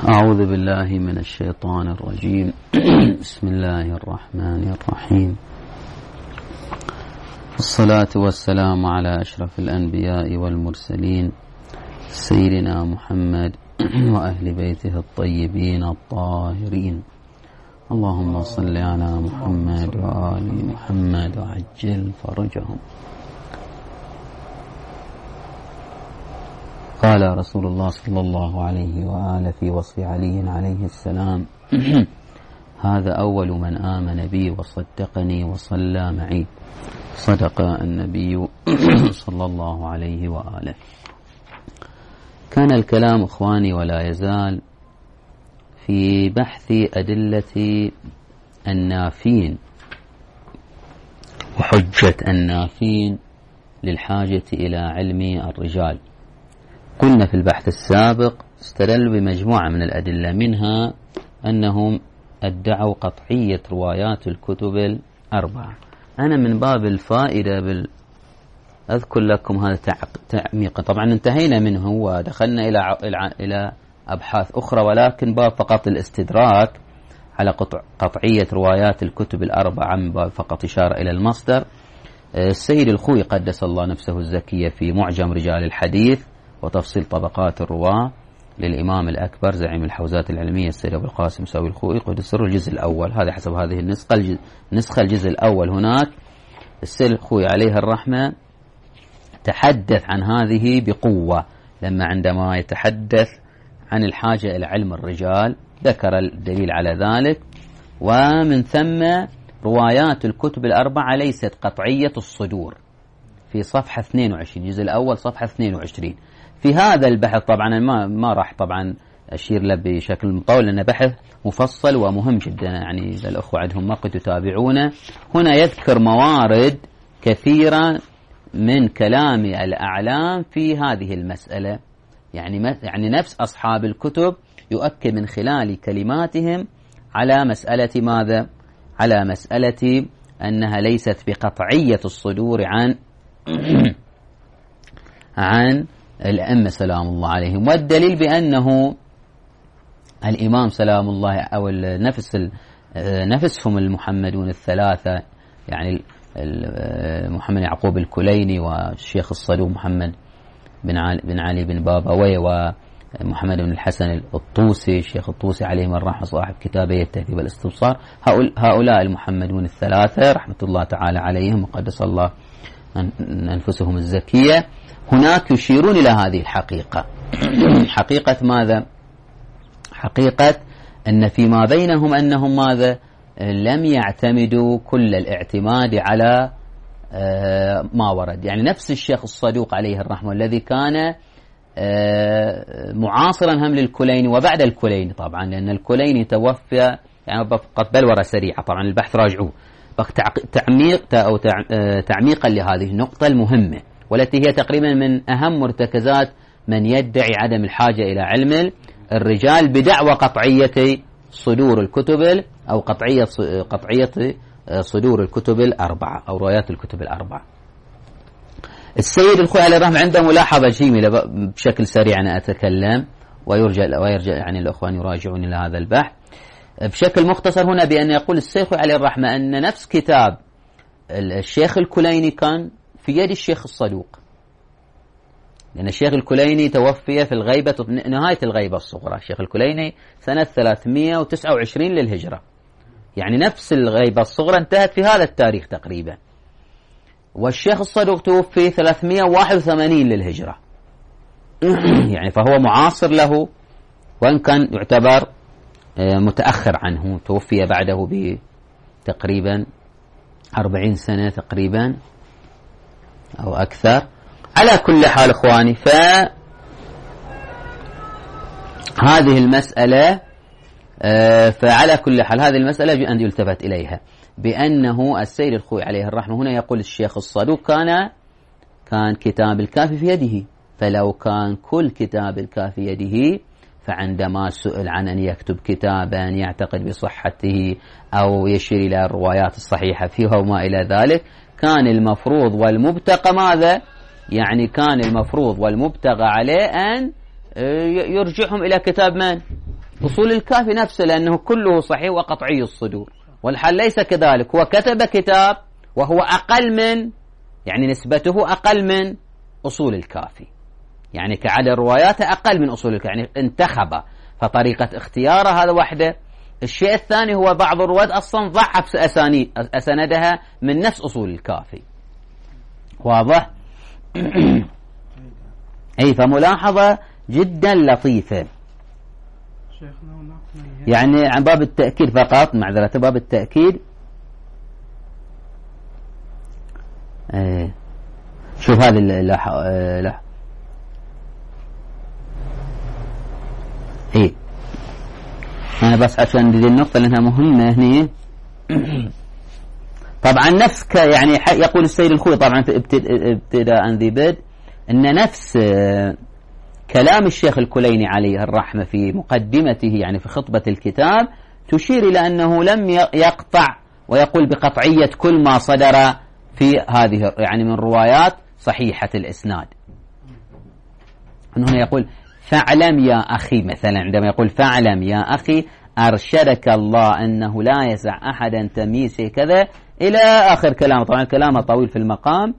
أعوذ بالله من الشيطان الرجيم. بسم الله الرحمن الرحيم. الصلاة والسلام على أشرف الأنبياء والمرسلين سيدنا محمد وأهل بيته الطيبين الطاهرين. اللهم صل على محمد وآل محمد وعجل فرجهم. قال رسول الله صلى الله عليه وآله في وصف علي عليه السلام: هذا أول من آمن بي وصدقني وصلى معي. صدق النبي صلى الله عليه وآله. كان الكلام إخواني ولا يزال في بحث أدلة النافين وحجة النافين للحاجة إلى علم الرجال. قلنا في البحث السابق استدلوا بمجموعة من الأدلة، منها أنهم ادعوا قطعية روايات الكتب الأربعة. أنا من باب الفائدة أذكر لكم هذا تعميق. طبعا انتهينا منه ودخلنا إلى أبحاث أخرى، ولكن باب فقط الاستدراك على قطعية روايات الكتب الأربعة من باب فقط إشارة إلى المصدر. السيد الخوي قدس الله نفسه الزكية في معجم رجال الحديث وتفصيل طبقات الرواة للإمام الأكبر زعيم الحوزات العلمية السيد أبو القاسم ساوي الخوئي قدس سر الجزء الأول، هذا حسب هذه النسخة الجزء الأول. هناك السيد الخوئي عليه الرحمة تحدث عن هذه بقوة، عندما يتحدث عن الحاجة إلى علم الرجال ذكر الدليل على ذلك. ومن ثم روايات الكتب الأربعة ليست قطعية الصدور في صفحة 22 الجزء الأول صفحة 22. في هذا البحث طبعا ما راح طبعا أشير له بشكل مطول لأنه بحث مفصل ومهم جدا، يعني إذا الأخوة عندهم وقت يتابعونه. هنا يذكر موارد كثيرة من كلام الأعلام في هذه المسألة، يعني نفس أصحاب الكتب يؤكد من خلال كلماتهم على مسألة ماذا؟ على مسألة أنها ليست بقطعية الصدور عن الأئمة سلام الله عليهم. والدليل بأنه الإمام سلام الله أو نفسهم المحمدون الثلاثة، يعني محمد يعقوب الكليني والشيخ الصدوق محمد بن علي بن بابوي ومحمد بن الحسن الطوسي الشيخ الطوسي عليهم الرحمة صاحب كتابي التهذيب والاستبصار، هؤلاء المحمدون الثلاثة رحمة الله تعالى عليهم وقدس الله أنفسهم الزكية هناك يشيرون إلى هذه الحقيقة. حقيقة ماذا؟ حقيقة أن فيما بينهم أنهم ماذا؟ لم يعتمدوا كل الاعتماد على ما ورد. يعني نفس الشيخ الصدوق عليه الرحمة الذي كان معاصرا هم للكليني وبعد الكليني طبعا، لأن الكليني توفي يعني فقط بلورة سريعة، طبعا البحث راجعوه تعميقا لهذه النقطة المهمة والتي هي تقريبا من أهم مرتكزات من يدعي عدم الحاجة إلى علم الرجال بدعوى قطعية صدور الكتب أو قطعية صدور الكتب الأربعة أو روايات الكتب الأربعة. السيد الخوئي عليه الرحمة عنده ملاحظة جميلة بشكل سريع أنا أتكلم ويرجع يعني الأخوان يراجعون إلى هذا البحث بشكل مختصر هنا، بأن يقول السيد الخوئي عليه الرحمة أن نفس كتاب الشيخ الكليني كان في يد الشيخ الصدوق، لأن الشيخ الكليني توفي في الغيبة نهاية الغيبة الصغرى. الشيخ الكليني سنة 329 للهجرة، يعني نفس الغيبة الصغرى انتهت في هذا التاريخ تقريبا، والشيخ الصدوق توفي 381 للهجرة. يعني فهو معاصر له وإن كان يعتبر متأخر عنه، توفي بعده بتقريبا 40 سنة تقريبا أو أكثر. على كل حال إخواني، فهذه المسألة فعلى كل حال هذه المسألة يجب أن يلتفت إليها، بأنه السيد الخوئي عليه الرحمة هنا يقول الشيخ الصدوق كان كتاب الكافي في يده، فلو كان كل كتاب الكافي يده فعندما سئل عن أن يكتب كتابا يعتقد بصحته أو يشير إلى الروايات الصحيحة فيها وما إلى ذلك، كان المفروض والمبتغى ماذا؟ يعني كان المفروض والمبتغى عليه أن يرجعهم إلى كتاب من؟ أصول الكافي نفسه لأنه كله صحيح وقطعي الصدور، والحال ليس كذلك، هو كتب كتاب وهو أقل من، يعني نسبته أقل من أصول الكافي، يعني كعدد رواياته أقل من أصول الكافي، يعني انتخب، فطريقة اختياره هذا وحده. الشيء الثاني هو بعض الرواة أصلا ضعف أسندها من نفس أصول الكافي. واضح؟ أي فملاحظة جدا لطيفة. يعني عن باب التأكيد فقط، معذرة، باب التأكيد. شوف هذه لا ايه انا بس عشان دي النقطة لانها مهمة هنا. طبعا نفس يعني يقول السيد الخوي طبعا في ابتداء ذي بدء ان نفس كلام الشيخ الكليني عليه الرحمة في مقدمته، يعني في خطبة الكتاب، تشير إلى أنه لم يقطع ويقول بقطعية كل ما صدر في هذه يعني من روايات صحيحة الإسناد. هنا يقول فاعلم يا أخي، مثلا عندما يقول فاعلم يا أخي أرشدك الله أنه لا يسع أحدا تمييزه كذا إلى آخر كلام. طبعا كلامه طويل في المقام.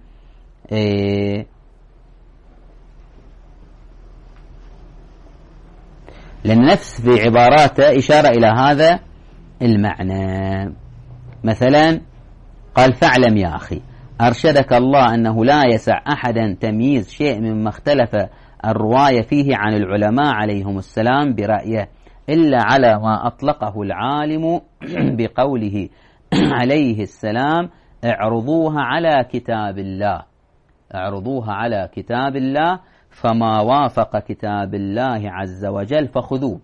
لأن نفس في عباراته إشارة إلى هذا المعنى. مثلا قال فاعلم يا أخي أرشدك الله أنه لا يسع أحدا تمييز شيء مما اختلف الرواية فيه عن العلماء عليهم السلام برأيه إلا على ما أطلقه العالم بقوله عليه السلام اعرضوها على كتاب الله، اعرضوها على كتاب الله، فما وافق كتاب الله عز وجل فخذوه،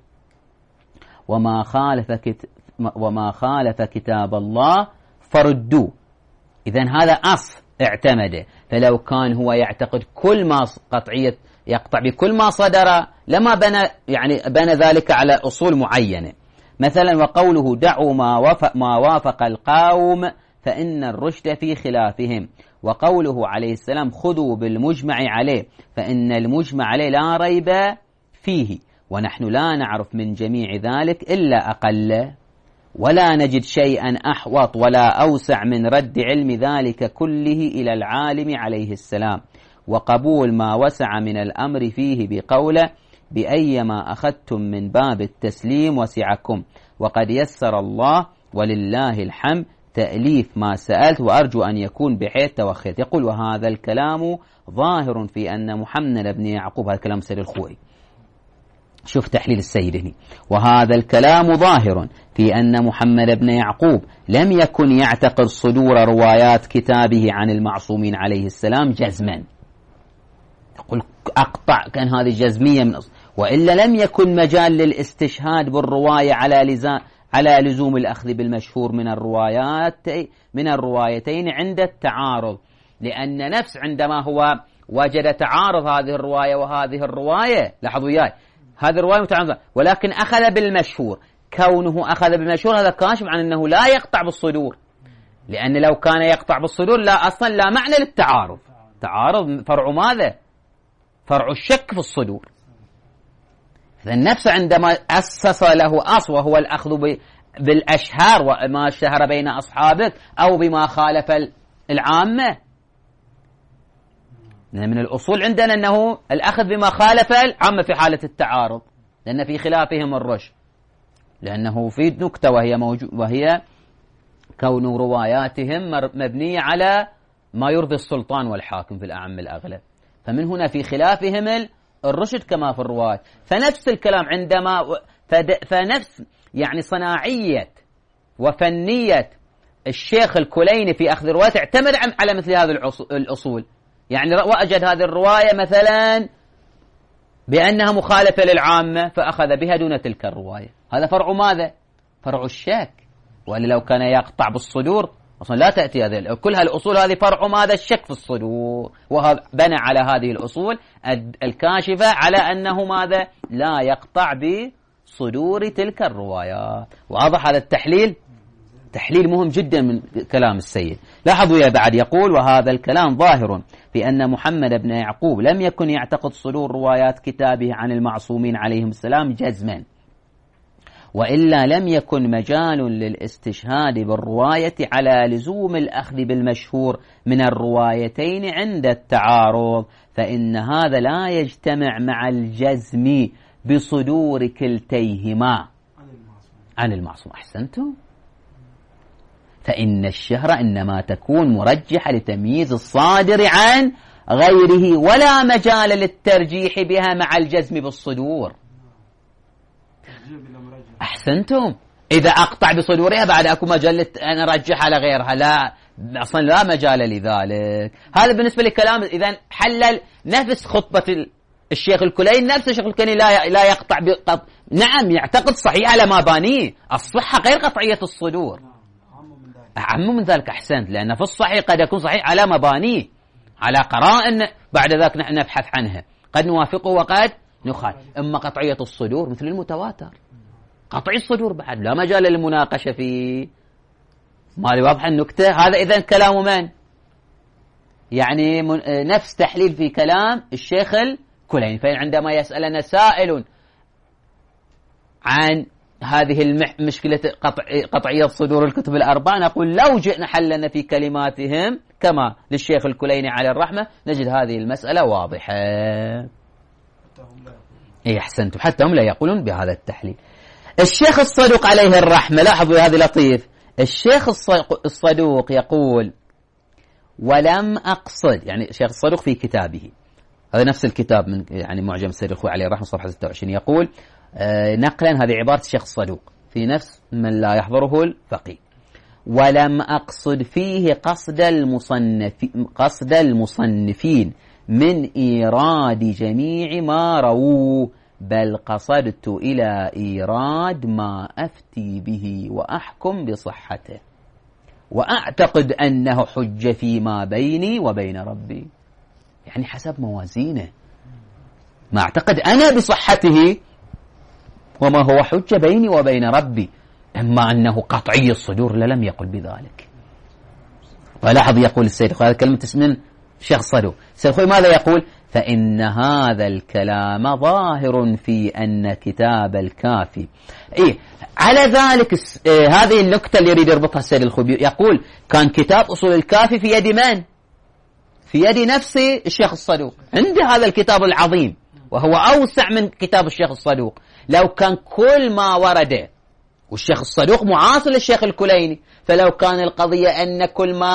وما خالف كتاب الله فردوه. إذن هذا أصل اعتمده. فلو كان هو يعتقد كل ما قطعية يقطع بكل ما صدر لما بنى ذلك على أصول معينة. مثلا وقوله دعوا ما وافق القوم فإن الرشد في خلافهم، وقوله عليه السلام خذوا بالمجمع عليه فإن المجمع عليه لا ريب فيه، ونحن لا نعرف من جميع ذلك إلا أقل، ولا نجد شيئا أحوط ولا أوسع من رد علم ذلك كله إلى العالم عليه السلام، وقبول ما وسع من الأمر فيه بقوله بأيما أخذتم من باب التسليم وسعكم، وقد يسر الله ولله الحمد تأليف ما سألت وأرجو أن يكون بحيث توخيت. يقول وهذا الكلام ظاهر في أن محمد بن يعقوب، هذا كلام سيد الخوئي، شوف تحليل السيد هنا، وهذا الكلام ظاهر في أن محمد بن يعقوب لم يكن يعتقد صدور روايات كتابه عن المعصومين عليه السلام جزما. يقول أقطع كان هذه جزمية من أصل، وإلا لم يكن مجال للاستشهاد بالرواية على لزوم الأخذ بالمشهور من الروايتين عند التعارض، لأن نفس عندما هو وجد تعارض هذه الرواية وهذه الرواية، لاحظوا وياي هذه الرواية متعارضة ولكن أخذ بالمشهور، كونه أخذ بالمشهور هذا كاشف عن أنه لا يقطع بالصدور، لأن لو كان يقطع بالصدور لا أصلا لا معنى للتعارض. تعارض فرع ماذا؟ فرع الشك في الصدور. فالنفس عندما أسس له أصل وهو الأخذ بالأشهار وما اشتهر بين أصحابك أو بما خالف العامة، من الأصول عندنا أنه الأخذ بما خالف العامة في حالة التعارض، لأن في خلافهم الرشد، لأنه في نكتة وهي كون رواياتهم مبنية على ما يرضي السلطان والحاكم في الأعم الأغلب، فمن هنا في خلافهم الرشد كما في الرواية. فنفس الكلام عندما فنفس يعني صناعية وفنية الشيخ الكليني في أخذ الرواية اعتمد على مثل هذه الأصول. يعني وأجد هذه الرواية مثلا بأنها مخالفة للعامة فأخذ بها دون تلك الرواية، هذا فرع ماذا؟ فرع الشك. وإلا لو كان يقطع بالصدور أصلا لا تأتي هذه كل هالأصول، هذه فرع ماذا؟ الشك في الصدور، وهذا بنى على هذه الأصول الكاشفة على أنه ماذا؟ لا يقطع بصدور تلك الروايات. واضح هذا التحليل؟ تحليل مهم جدا من كلام السيد. لاحظوا يا بعد يقول وهذا الكلام ظاهر في أن محمد بن يعقوب لم يكن يعتقد صدور روايات كتابه عن المعصومين عليهم السلام جزما. وإلا لم يكن مجال للاستشهاد بالرواية على لزوم الأخذ بالمشهور من الروايتين عند التعارض، فإن هذا لا يجتمع مع الجزم بصدور كلتيهما عن المعصوم. أحسنتم. فإن الشهرة إنما تكون مرجحة لتمييز الصادر عن غيره، ولا مجال للترجيح بها مع الجزم بالصدور. أحسنتم. إذا أقطع بصدورها بعد أكو مجال أن أرجح على غيرها، لا أصلا لا مجال لذلك. هذا بالنسبة لكلام. إذا حلل نفس خطبة الشيخ الكليني، نفس الشيخ الكليني لا يقطع نعم يعتقد صحيح على ما بانيه، الصحة غير قطعية الصدور، أعم من ذلك. أحسنت. لأن في الصحيح قد يكون صحيح على مبانيه، على قرائن بعد ذلك نحن نبحث عنها، قد نوافقه وقد نخالف. أما قطعية الصدور مثل المتواتر، قطعي الصدور بعد لا مجال للمناقشة فيه. ما واضح النكتة؟ هذا إذن كلام من؟ يعني نفس تحليل في كلام الشيخ الكليني. فعندما يسألنا سائل عن هذه المشكلة قطعية صدور الكتب الأربعة، نقول لو جئنا حلنا في كلماتهم كما للشيخ الكليني على الرحمة نجد هذه المسألة واضحة. إيه أحسنتم. حتى هم لا يقولون بهذا التحليل. الشيخ الصدوق عليه الرحمة، لاحظوا هذا لطيف، الشيخ الصدوق يقول ولم أقصد، يعني الشيخ الصدوق في كتابه، هذا نفس الكتاب من يعني معجم السيد الخوئي عليه الرحمة صفحة 26، يقول نقلا، هذه عبارة الشيخ الصدوق في نفس من لا يحضره الفقيه: ولم أقصد فيه قصد المصنفين من إيراد جميع ما رووه، بل قصدت إلى إيراد ما أفتي به وأحكم بصحته، وأعتقد أنه حجة فيما بيني وبين ربي. يعني حسب موازينه، ما أعتقد أنا بصحته وما هو حجة بيني وبين ربي. أما أنه قطعي الصدور لم يقل بذلك. ولاحظ يقول السيد الخوئي، هذا كلمة اسم الشيخ الصدوق. السيد الخوئي ماذا يقول؟ فإن هذا الكلام ظاهر في أن كتاب الكافي. إيه على ذلك هذه النكتة اللي يريد يربطها السيد الخوئي، يقول كان كتاب أصول الكافي في يد من؟ في يد نفس الشيخ الصدوق، عنده هذا الكتاب العظيم وهو أوسع من كتاب الشيخ الصدوق. لو كان كل ما ورد، والشيخ الصدوق معاصر للشيخ الكليني، فلو كان القضية أن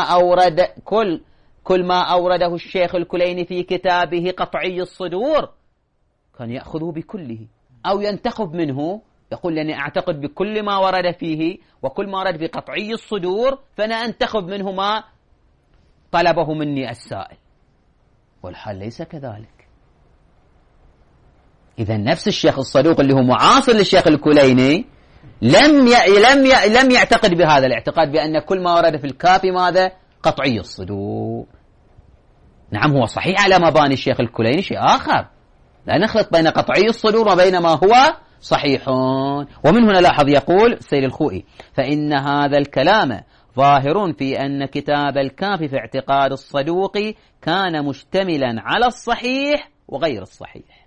كل ما أورده الشيخ الكليني في كتابه قطعي الصدور، كان يأخذه بكله أو ينتخب منه، يقول لأني أعتقد بكل ما ورد فيه، وكل ما ورد بقطعي الصدور فأنا أنتخب منه ما طلبه مني السائل. والحال ليس كذلك. إذا نفس الشيخ الصدوق اللي هو معاصر للشيخ الكليني لم يعتقد بهذا الاعتقاد، بأن كل ما ورد في الكافي ماذا؟ قطعي الصدور. نعم هو صحيح على مباني الشيخ الكليني شيء آخر، لا نخلط بين قطعي الصدور وبين ما هو صحيح. ومن هنا لاحظ يقول السيد الخوئي: فإن هذا الكلام ظاهر في أن كتاب الكافي في اعتقاد الصدوق كان مشتملا على الصحيح وغير الصحيح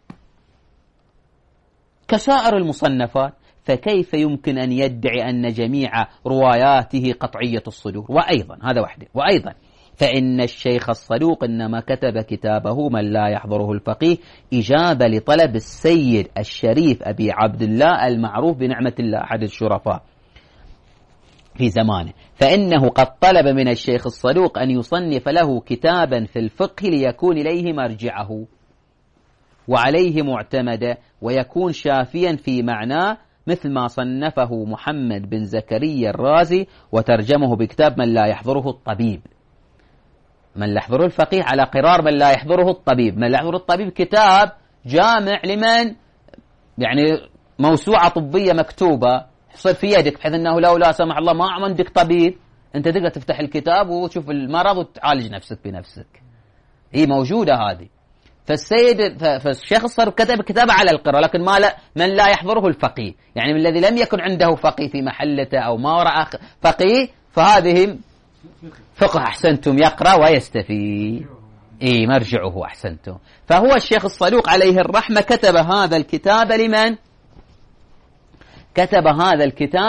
كسائر المصنفات، فكيف يمكن أن يدعي أن جميع رواياته قطعية الصدور؟ وأيضا هذا وحده، وأيضا فإن الشيخ الصدوق إنما كتب كتابه من لا يحضره الفقيه إجابة لطلب السيد الشريف أبي عبد الله المعروف بنعمة الله أحد الشرفاء في زمانه، فإنه قد طلب من الشيخ الصدوق أن يصنف له كتابا في الفقه ليكون إليه مرجعه وعليه معتمدا ويكون شافيا في معناه، مثل ما صنفه محمد بن زكريا الرازي وترجمه بكتاب من لا يحضره الطبيب. من لا يحضره الفقيه على قرار من لا يحضره الطبيب. من لا يحضره الطبيب كتاب جامع لمن؟ يعني موسوعة طبية مكتوبة يصير في يدك، بحيث أنه لو لا سمح الله ما عندك طبيب أنت تقدر تفتح الكتاب وتشوف المرض وتعالج نفسك بنفسك. هي موجودة هذه. فالشيخ الصدوق كتب كتابه على القراءة، لكن من لا يحضره الفقيه، يعني من الذي لم يكن عنده فقيه في محلته أو ما وراء فقيه، فهذه فقه أحسنتم يقرأ ويستفيد. مرجعه أحسنتم. فهو الشيخ الصدوق عليه الرحمة كتب هذا الكتاب لمن؟ كتب هذا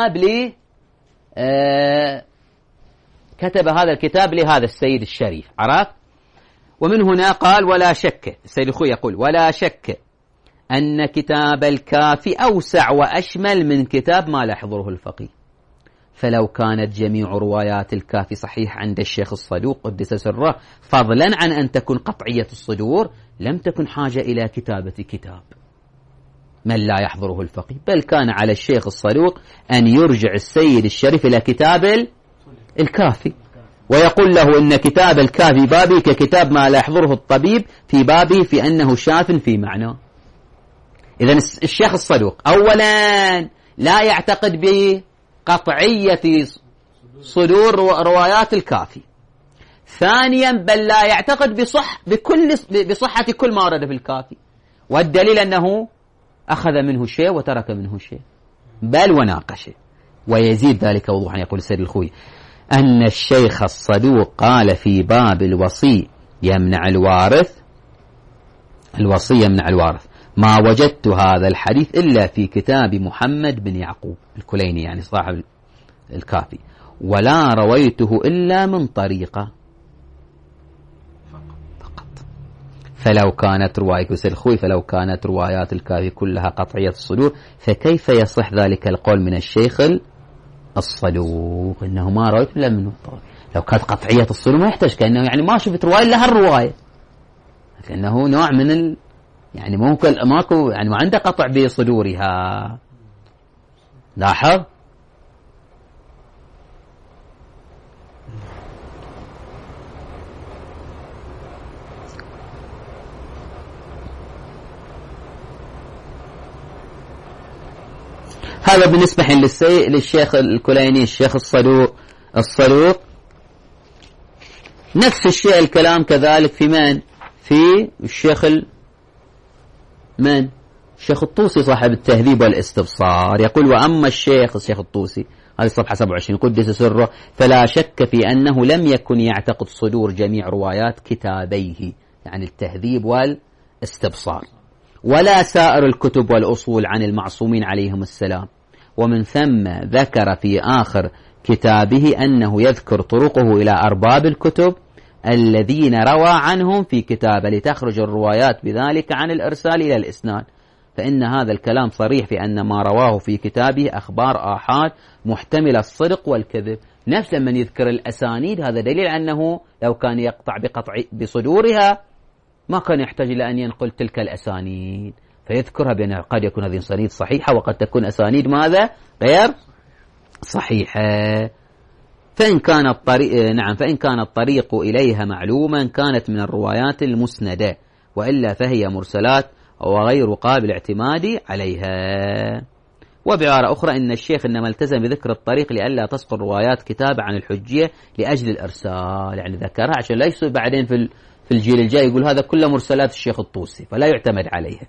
الكتاب لهذا السيد الشريف، عرفت؟ ومن هنا قال ولا شك، السيد الخوي يقول ولا شك أن كتاب الكافي أوسع وأشمل من كتاب ما لا يحضره الفقيه، فلو كانت جميع روايات الكافي صحيح عند الشيخ الصدوق قدس سره، فضلا عن أن تكون قطعية الصدور، لم تكن حاجة إلى كتابة كتاب من لا يحضره الفقيه، بل كان على الشيخ الصدوق أن يرجع السيد الشريف إلى كتاب الكافي ويقول له إن كتاب الكافي بابي ككتاب ما لا يحضره الطبيب في بابي في أنه شاف في معناه. إذن الشيخ الصدوق أولا لا يعتقد بقطعية صدور روايات الكافي، ثانيا بل لا يعتقد بصحة كل ما ورد في الكافي، والدليل أنه أخذ منه شيء وترك منه شيء بل وناقشه. ويزيد ذلك وضوحا يقول السيد الخوي أن الشيخ الصدوق قال في باب الوصي يمنع الوارث ما وجدت هذا الحديث إلا في كتاب محمد بن يعقوب الكليني، يعني صاحب الكافي، ولا رويته إلا من طريقة فقط. فلو كانت روايات الكافي كلها قطعية الصدور، فكيف يصح ذلك القول من الشيخ الصدوق إنه ما رويت إلا منه؟ لو كانت قطعية الصدور ما يحتاج، كأنه يعني ما شفت رواية لها الرواية، لأنه نوع من يعني ماكو يعني ما عنده قطع بصدورها. لاحظ هذا بالنسبة للشيخ الكليني. الشيخ الصدوق نفس الشيء الكلام كذلك في من؟ في الشيخ الشيخ الطوسي صاحب التهذيب والاستبصار، يقول وأما الشيخ الطوسي، هذه الصفحة 27، قدس سره، فلا شك في أنه لم يكن يعتقد صدور جميع روايات كتابيه، يعني التهذيب والاستبصار، ولا سائر الكتب والأصول عن المعصومين عليهم السلام، ومن ثم ذكر في آخر كتابه أنه يذكر طرقه إلى أرباب الكتب الذين روى عنهم في كتابه لتخرج الروايات بذلك عن الإرسال إلى الإسناد، فإن هذا الكلام صريح في أن ما رواه في كتابه أخبار آحاد محتملة الصدق والكذب. نفس من يذكر الأسانيد، هذا دليل أنه لو كان يقطع بصدورها ما كان يحتاج إلى أن ينقل تلك الأسانيد، فيذكرها بأن قد يكون هذه الأسانيد صحيحة وقد تكون أسانيد ماذا؟ غير صحيحة. فإن كان الطريق إليها معلوما كانت من الروايات المسندة، وإلا فهي مرسلات وغير قابل اعتماد عليها. وبعبارة أخرى إن الشيخ إنما التزم بذكر الطريق لئلا تسقط روايات كتاب عن الحجية لأجل الإرسال، يعني ذكرها عشان لا يصير بعدين في الجيل الجاي يقول هذا كله مرسلات الشيخ الطوسي فلا يعتمد عليها.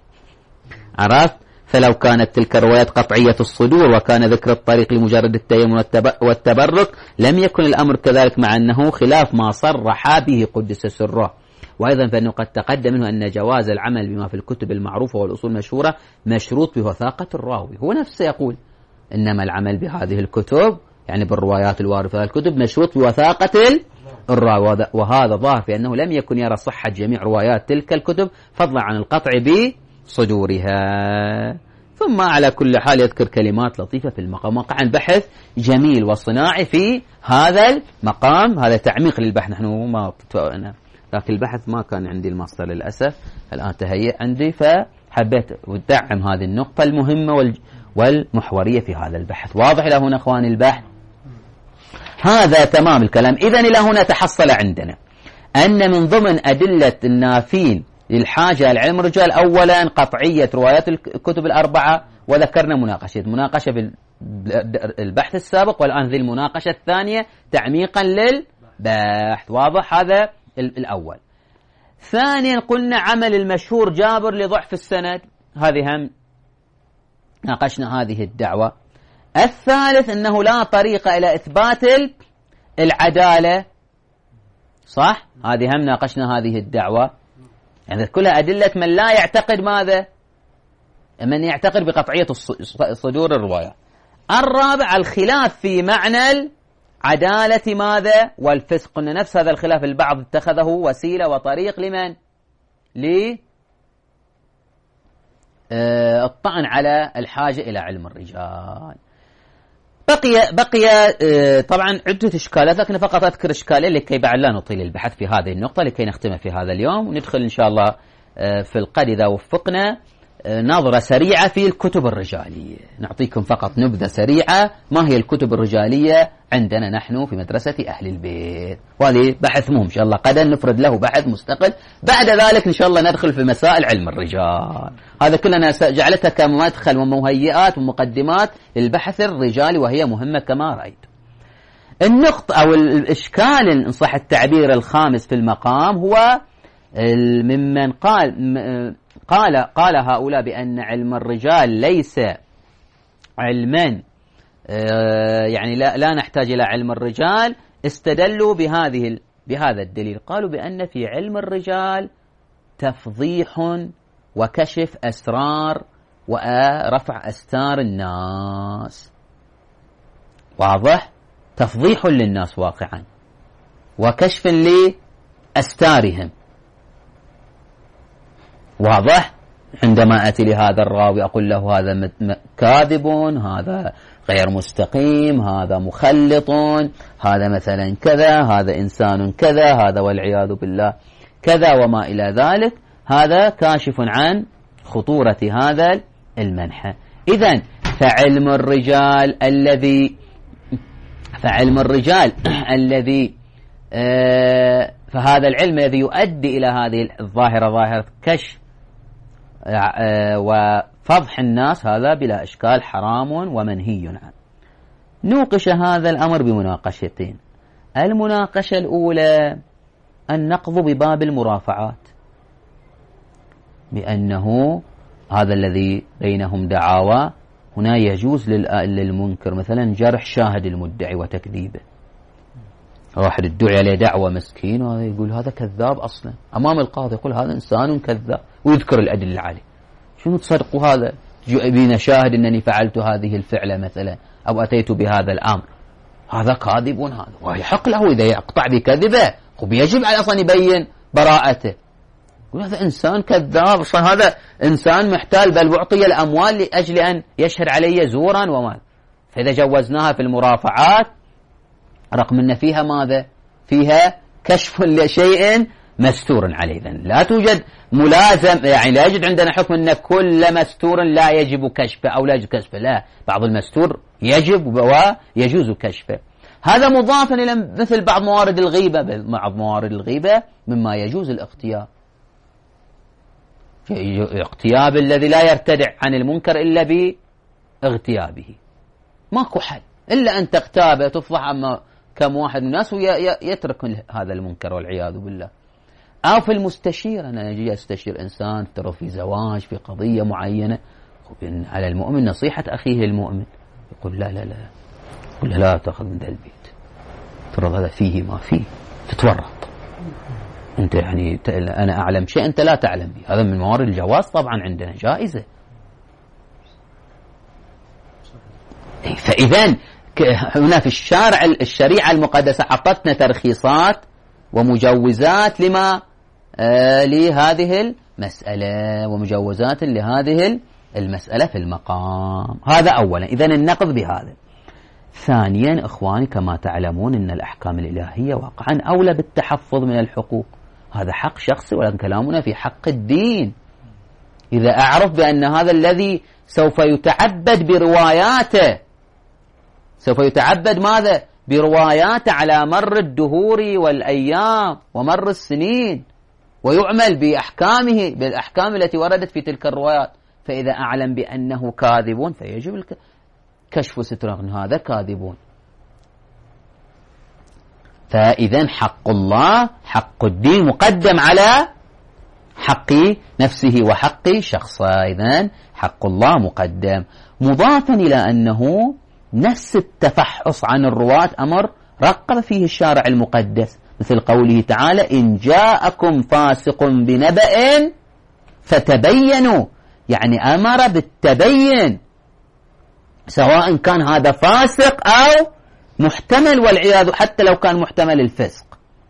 عرفت؟ فلو كانت تلك الروايات قطعية الصدور وكان ذكر الطريق لمجرد التيمم والتبرك لم يكن الأمر كذلك، مع أنه خلاف ما صرح به قدس سره. وأيضا فإنه قد تقدم منه أن جواز العمل بما في الكتب المعروفة والأصول المشهورة مشروط بوثاقة الراوي. هو نفسه يقول إنما العمل بهذه الكتب يعني بالروايات الواردة في الكتب مشروط بوثاقة الراوي، وهذا ظاهر في أنه لم يكن يرى صحة جميع روايات تلك الكتب فضلا عن القطع بصدورها. ثم على كل حال يذكر كلمات لطيفة في المقام، موقع البحث جميل وصناعي في هذا المقام، هذا تعميق للبحث. نحن ما لكن البحث ما كان عندي المصدر للأسف، الآن تهيئ عندي، فحبيت أدعم هذه النقطة المهمة والمحورية في هذا البحث. واضح إلى هنا أخواني البحث؟ هذا تمام الكلام. إذن إلى هنا تحصل عندنا أن من ضمن أدلة النافين للحاجة العلم الرجال أولا قطعية روايات الكتب الأربعة، وذكرنا مناقشة في البحث السابق، والآن ذي المناقشة الثانية تعميقا للبحث. واضح هذا الأول. ثانيا قلنا عمل المشهور جابر لضعف السند، هذه هم ناقشنا هذه الدعوة. الثالث أنه لا طريق إلى إثبات العدالة، صح؟ هذه هم ناقشنا هذه الدعوة، يعني كلها أدلة من لا يعتقد ماذا؟ من يعتقد بقطعية صدور الرواية. الرابع الخلاف في معنى العدالة ماذا والفسق. قلنا نفس هذا الخلاف البعض اتخذه وسيلة وطريق لمن؟ الطعن على الحاجة إلى علم الرجال. بقي طبعا عدة إشكالات، لكن فقط أذكر إشكالين لكي بعد لا نطيل البحث في هذه النقطة، لكي نختم في هذا اليوم وندخل إن شاء الله في القد إذا وفقنا نظرة سريعة في الكتب الرجالية. نعطيكم فقط نبذة سريعة ما هي الكتب الرجالية عندنا نحن في مدرسة أهل البيت، وهذه بحث مهم إن شاء الله قد نفرد له بحث مستقل. بعد ذلك إن شاء الله ندخل في مسائل علم الرجال. هذا كلنا جعلتها كمدخل ومهيئات ومقدمات للبحث الرجالي، وهي مهمة كما رأيت. النقطة أو الإشكال إن صح التعبير الخامس في المقام هو ممن قال هؤلاء بأن علم الرجال ليس علما، يعني لا نحتاج إلى علم الرجال. استدلوا بهذا الدليل، قالوا بأن في علم الرجال تفضيح وكشف أسرار ورفع أستار الناس. واضح؟ تفضيح للناس واقعا وكشف لأستارهم. واضح؟ عندما أتي لهذا الراوي أقول له هذا كاذب، هذا غير مستقيم، هذا مخلط، هذا مثلا كذا، هذا إنسان كذا، هذا والعياذ بالله كذا وما إلى ذلك، هذا كاشف عن خطورة هذا المنحى. إذن فعلم الرجال الذي فهذا العلم الذي يؤدي إلى هذه الظاهرة، ظاهرة كشف وفضح الناس، هذا بلا إشكال حرام ومنهي عنه. نوقش هذا الأمر بمناقشتين. المناقشة الأولى النقض بباب المرافعات، بأنه هذا الذي بينهم دعاوى هنا يجوز للمنكر مثلا جرح شاهد المدعي وتكذيبه. واحد ادعي عليه دعوة مسكين وهذا يقول هذا كذاب أصلا، أمام القاضي يقول هذا إنسان كذاب ويذكر الأدلة عليه. شنو تصدقوا هذا؟ بين شاهد أنني فعلت هذه الفعلة مثلا أو أتيت بهذا الأمر، هذا كاذب، هذا ويحق له إذا يقطع بكذبه يجب على أصلا يبين براءته. يقول هذا إنسان كذاب، هذا إنسان محتال، بل بعطي الأموال لأجل أن يشهد علي زورا وما. فإذا جوزناها في المرافعات رغم أن فيها ماذا؟ فيها كشف لشيء مستور عليه. لا توجد ملازم، يعني لا يوجد عندنا حكم أن كل مستور لا يجب كشفه أو لا يجب كشفه، لا، بعض المستور يجب ويجوز كشفه. هذا مضافا إلى مثل بعض موارد الغيبة، بعض موارد الغيبة مما يجوز الاغتياب، اغتياب الذي لا يرتدع عن المنكر إلا باغتيابه، ماكو حل إلا أن تغتابه تفضح أما كم واحد من الناس ويترك هذا المنكر والعياذ بالله. أو في المستشير، أنا أجي أستشير إنسان ترى في زواج في قضية معينة، على المؤمن نصيحة أخيه المؤمن، يقول لا لا لا، يقول لا تأخذ من ذا البيت، ترى هذا فيه ما فيه، تتورط أنت، يعني أنا أعلم شيء أنت لا تعلم به. هذا من موارد الجواز طبعا عندنا جائزة. فإذا هنا في الشريعة المقدسة حطتنا ترخيصات ومجوزات لهذه المسألة، ومجوزات لهذه المسألة في المقام. هذا أولا. إذا النقض بهذا. ثانيا إخواني كما تعلمون أن الأحكام الإلهية واقعا أولى بالتحفظ من الحقوق، هذا حق شخصي، ولكن كلامنا في حق الدين. إذا أعرف بأن هذا الذي سوف يتعبد برواياته، سوف يتعبد ماذا؟ برواياته على مر الدهور والأيام ومر السنين، ويعمل بأحكامه بالأحكام التي وردت في تلك الروايات. فإذا أعلم بأنه كاذب فيجب كشف ستره، هذا كاذبون. فإذا حق الله، حق الدين مقدم على حق نفسه وحق شخصه. إذن حق الله مقدم، مضافا إلى أنه نفس التفحص عن الرواة أمر رقب فيه الشارع المقدس، مثل قوله تعالى إن جاءكم فاسق بنبأ فتبينوا. يعني أمر بالتبين، سواء كان هذا فاسق أو محتمل، والعياذ حتى لو كان محتمل الفسق،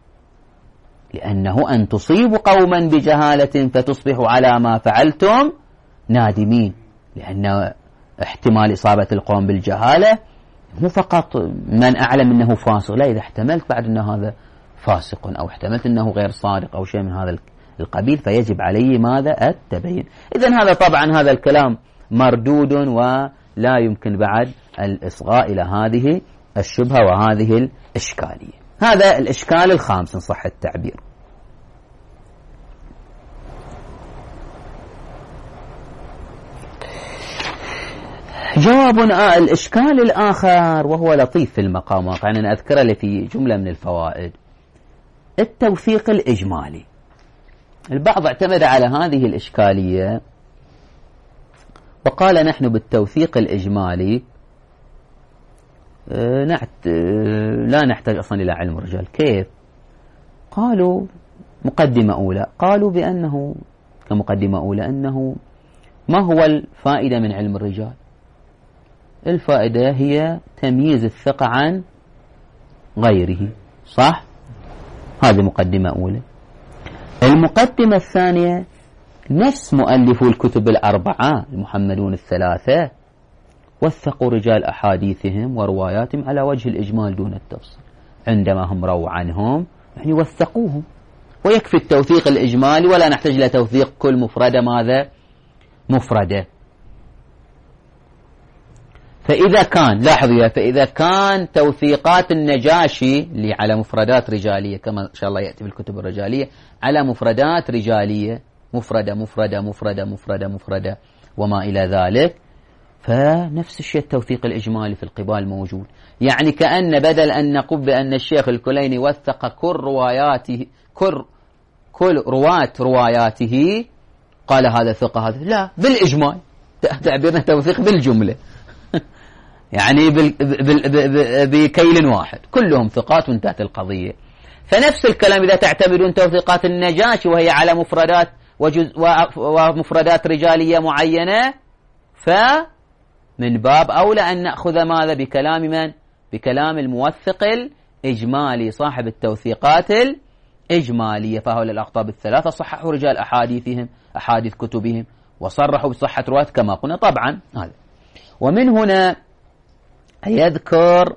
لأنه أن تصيبوا قوما بجهالة فتصبحوا على ما فعلتم نادمين، لأن احتمال إصابة القوم بالجهالة مو فقط من أعلم أنه فاسق، لا، إذا احتملت بعد أن هذا فاسق أو احتملت أنه غير صادق أو شيء من هذا القبيل فيجب عليه ماذا؟ التبين. إذن هذا طبعا هذا الكلام مردود ولا يمكن بعد الإصغاء إلى هذه الشبهة وهذه الإشكالية. هذا الإشكال الخامس إن صح التعبير. جواب الإشكال الآخر وهو لطيف في المقام، يعني أنا أذكره لي في جملة من الفوائد. التوثيق الإجمالي، البعض اعتمد على هذه الإشكالية وقال نحن بالتوثيق الإجمالي لا نحتاج أصلا إلى علم الرجال. كيف؟ قالوا مقدمة أولى، قالوا بأنه كمقدمة أولى أنه ما هو الفائدة من علم الرجال؟ الفائدة هي تمييز الثقة عن غيره، صح؟ هذه مقدمة أولى. المقدمة الثانية نفس مؤلفو الكتب الأربعة المحمدون الثلاثة وثقوا رجال أحاديثهم ورواياتهم على وجه الإجمال دون التفصيل، عندما هم رووا عنهم يعني وثقوهم، ويكفي التوثيق الإجمالي ولا نحتاج إلى توثيق كل مفردة ماذا؟ مفردة. فإذا كان لاحظوا، فإذا كان توثيقات النجاشي اللي على مفردات رجالية كما إن شاء الله يأتي في الكتب الرجالية على مفردات رجالية مفردة مفردة مفردة مفردة مفردة وما إلى ذلك، فنفس الشيء التوثيق الإجمالي في القبال موجود. يعني كأن بدل أن نقول بأن الشيخ الكليني وثق كل رواياته كل رواة رواياته قال هذا ثقة هذا، لا، بالإجمال، تعبيرنا توثيق بالجملة يعني بكيل واحد كلهم ثقات وانتهت القضية. فنفس الكلام إذا تعتمدون توثيقات النجاشي وهي على مفردات ومفردات رجالية معينة، فمن باب أولى أن نأخذ ماذا؟ بكلام من؟ بكلام الموثق الإجمالي صاحب التوثيقات الإجمالية. فهؤلاء الأقطاب الثلاثة صححوا رجال أحاديثهم أحاديث كتبهم وصرحوا بصحة رواية كما قلنا طبعا هذا. ومن هنا يذكر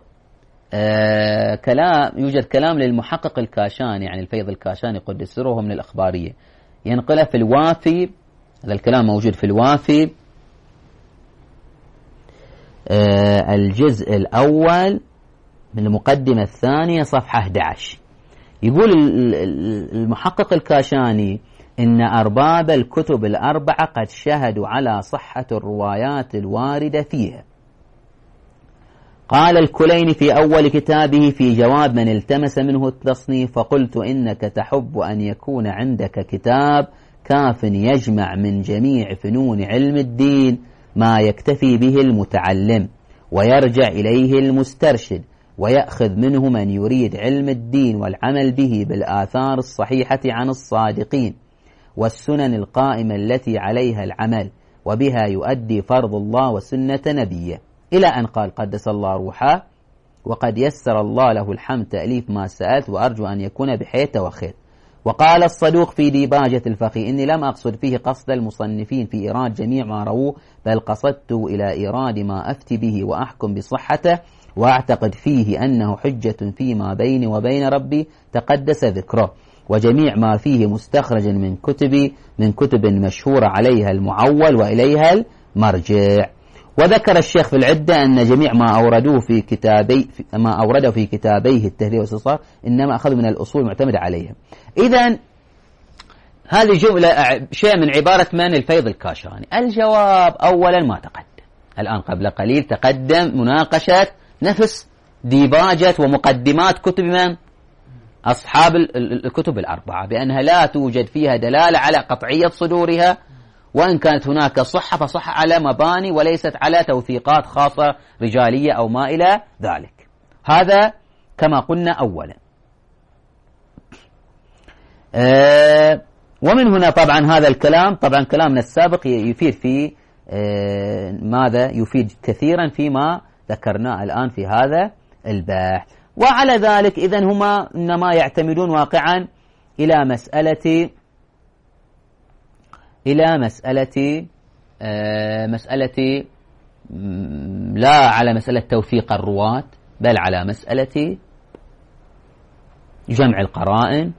كلام، يوجد كلام للمحقق الكاشاني يعني الفيض الكاشاني قدس سره من الأخبارية، ينقله في الوافي، هذا الكلام موجود في الوافي الجزء الأول من المقدمة الثانية صفحة 11. يقول المحقق الكاشاني إن أرباب الكتب الأربعة قد شهدوا على صحة الروايات الواردة فيها. قال الكليني في أول كتابه في جواب من التمس منه التصنيف: فقلت إنك تحب أن يكون عندك كتاب كاف يجمع من جميع فنون علم الدين ما يكتفي به المتعلم ويرجع إليه المسترشد ويأخذ منه من يريد علم الدين والعمل به بالآثار الصحيحة عن الصادقين والسنن القائمة التي عليها العمل وبها يؤدي فرض الله وسنة نبيه، إلى أن قال قدس الله روحه: وقد يسر الله له الحمد تأليف ما سألت وأرجو أن يكون بحيث وخير. وقال الصدوق في ديباجة الفقيه: إني لم أقصد فيه قصد المصنفين في إيراد جميع ما رووه، بل قصدت إلى إيراد ما أفتي به وأحكم بصحته وأعتقد فيه أنه حجة فيما بيني وبين ربي تقدس ذكره، وجميع ما فيه مستخرج من كتب مشهورة عليها المعول وإليها المرجع. وذكر الشيخ في العدة أن جميع ما أورده في كتابيه التهذيب والاستنصار إنما أخذ من الأصول المعتمدة عليها. إذن هذه جملة شيء من عبارة من؟ الفيض الكاشاني. الجواب أولا ما تقدم الآن، قبل قليل تقدم مناقشة نفس ديباجة ومقدمات كتب من؟ أصحاب الكتب الأربعة، بأنها لا توجد فيها دلالة على قطعية صدورها، وإن كانت هناك صحة فصحة على مباني وليست على توثيقات خاصة رجالية أو ما إلى ذلك. هذا كما قلنا أولا. ومن هنا طبعا هذا الكلام، طبعا كلامنا السابق يفيد في ماذا؟ يفيد كثيرا فيما ذكرناه الآن في هذا البحث. وعلى ذلك إذن هما إنما يعتمدون واقعا إلى مسألة لا على مسألة توثيق الرواة، بل على مسألة جمع القرائن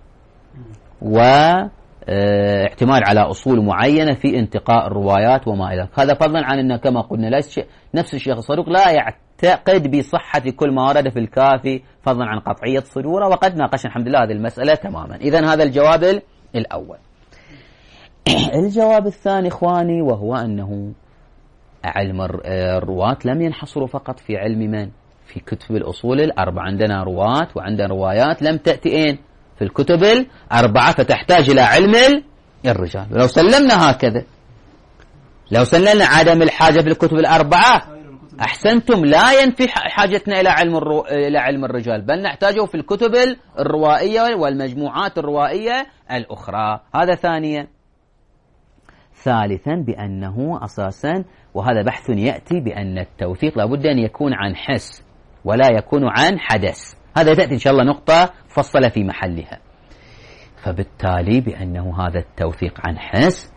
واعتماد على أصول معينة في انتقاء الروايات وما إلى ذلك. هذا فضلا عن أنه كما قلنا نفس الشيخ الصدوق لا يعتقد بصحة كل ما ورد في الكافي فضلا عن قطعية صدوره، وقد ناقشنا الحمد لله هذه المسألة تماما. إذن هذا الجواب الأول. الجواب الثاني إخواني، وهو أنه علم الرواة لم ينحصروا فقط في علم من؟ في كتب الأصول الأربعة. عندنا رواة وعندنا روايات لم تأتي في الكتب الأربعة، فتحتاج إلى علم الرجال. ولو سلمنا هكذا، لو سلمنا عدم الحاجة في الكتب الأربعة، أحسنتم، لا ينفي حاجتنا إلى علم الرجال، بل نحتاجه في الكتب الروائية والمجموعات الروائية الأخرى. هذا ثانيا. ثالثا بأنه أساسا، وهذا بحث يأتي بأن التوثيق لابد أن يكون عن حس ولا يكون عن حدث. هذا تأتي إن شاء الله نقطة فصل في محلها. فبالتالي بأنه هذا التوثيق عن حس،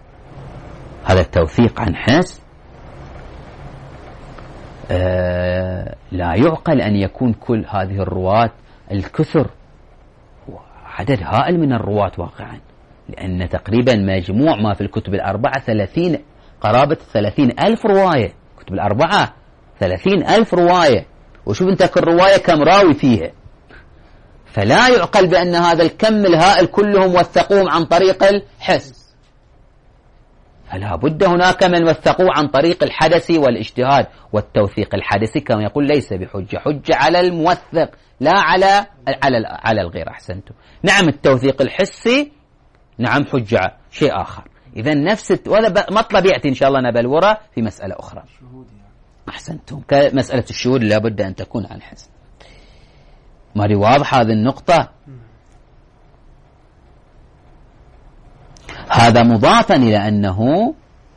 لا يعقل أن يكون كل هذه الرواة الكثر، عدد هائل من الرواة واقعا، لأن تقريبا مجموع ما في الكتب الأربعة قرابة 30,000 رواية. كتب الأربعة 30,000 رواية، وشوف انت كل رواية كم راوي فيها. فلا يعقل بأن هذا الكم الهائل كلهم وثقوهم عن طريق الحس، فلا بد هناك من وثقوه عن طريق الحدث والاجتهاد. والتوثيق الحدثي كما يقول ليس بحجة، حجة على الموثق لا على الغير. أحسنتم. نعم التوثيق الحسي نعم حجة شيء آخر. إذا نفس وهذا مطلب يأتي إن شاء الله نبلوره في مسألة أخرى. أحسنتم. كمسألة الشهود لابد أن تكون عن حس. ماري واضح هذه النقطة؟ هذا مضافا إلى أنه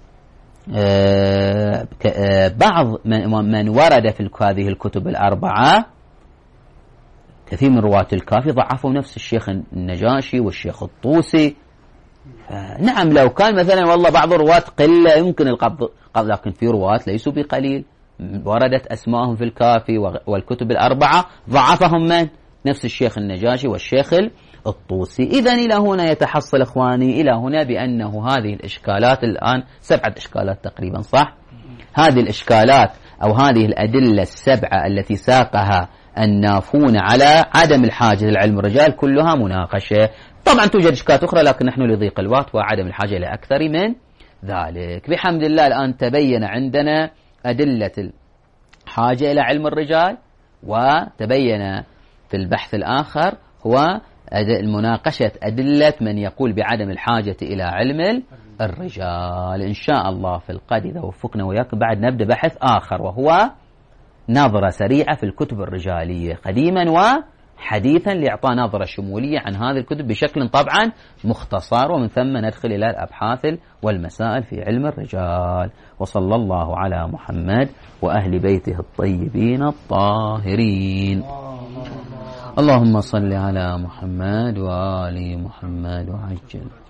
بعض من ورد في هذه الكتب الأربعة، كثير من رواة الكافي ضعفوا نفس الشيخ النجاشي والشيخ الطوسي. نعم لو كان مثلا والله بعض الرواة قلة يمكن القبض، لكن في رواة ليسوا بقليل وردت أسماءهم في الكافي والكتب الأربعة ضعفهم من؟ نفس الشيخ النجاشي والشيخ الطوسي. إذن إلى هنا يتحصل إخواني إلى هنا بأنه هذه الإشكالات الآن 7 إشكالات تقريبا، صح؟ هذه الإشكالات أو هذه الأدلة 7 التي ساقها النافون على عدم الحاجة للعلم الرجال كلها مناقشة. طبعا توجد إشكالات أخرى لكن نحن لضيق الوقت وعدم الحاجة إلى أكثر من ذلك. بحمد الله الآن تبين عندنا أدلة الحاجة إلى علم الرجال، وتبين في البحث الآخر هو مناقشة أدلة من يقول بعدم الحاجة إلى علم الرجال. إن شاء الله في القادم إذا وفقنا وياكم بعد نبدأ بحث آخر، وهو نظرة سريعة في الكتب الرجالية قديما وحديثا، لإعطاء نظرة شمولية عن هذه الكتب بشكل طبعا مختصر، ومن ثم ندخل إلى الأبحاث والمسائل في علم الرجال. وصلى الله على محمد وأهل بيته الطيبين الطاهرين. اللهم صل على محمد وآل محمد وعجل